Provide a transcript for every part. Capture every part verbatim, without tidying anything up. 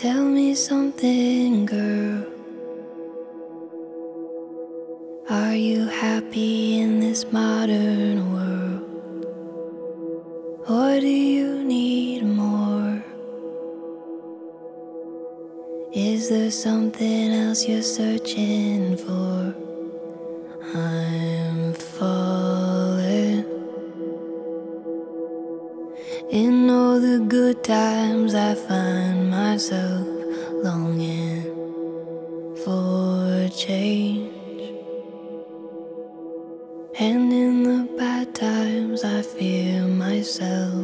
Tell me something, girl. Are you happy in this modern world? Or do you need more? Is there something else you're searching for? I'm falling. In all the good times I find myself longing for change. And in the bad times I fear myself.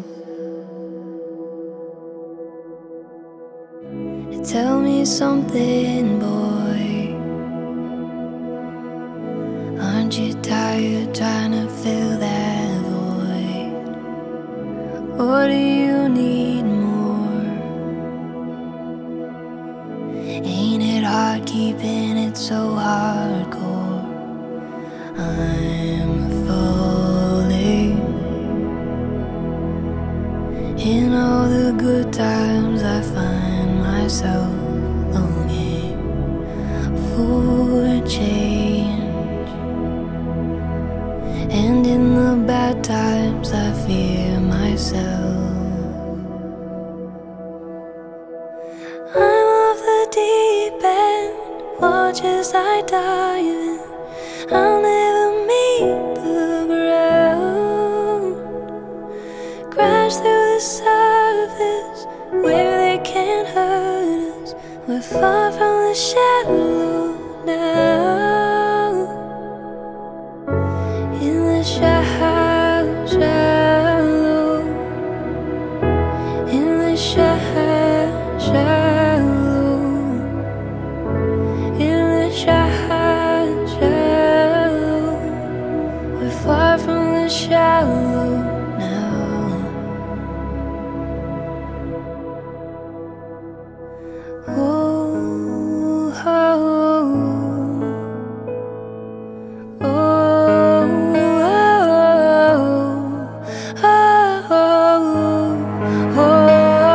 Tell me something, boy. Aren't you tired trying to fill that void? Or do you need more? Ain't it hard keeping it so hardcore? I'm falling. In all the good times I find myself longing for change. And in the bad times I fear myself. I'm off the deep end, watch as I dive in. I'll never meet the ground. Crash through the surface where they can't hurt us. We're far from the shallow now. In the shallow, shallow. In the shallow, shallow. In the shallow, shallow. We're far from the shallow now. Oh, oh, oh, oh, oh, oh, oh.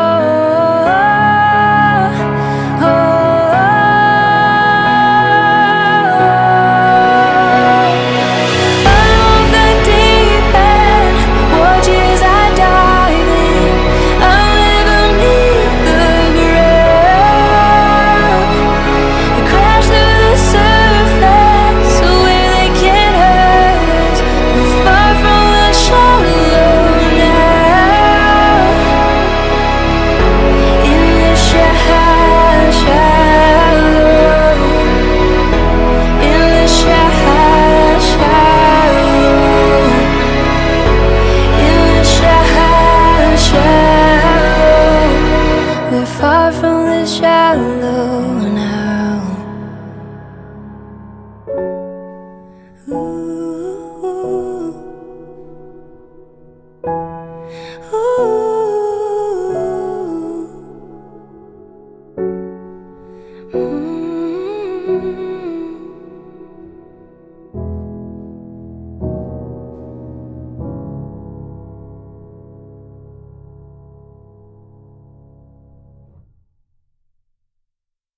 Far from the shallow now. Ooh, ooh, mm-hmm.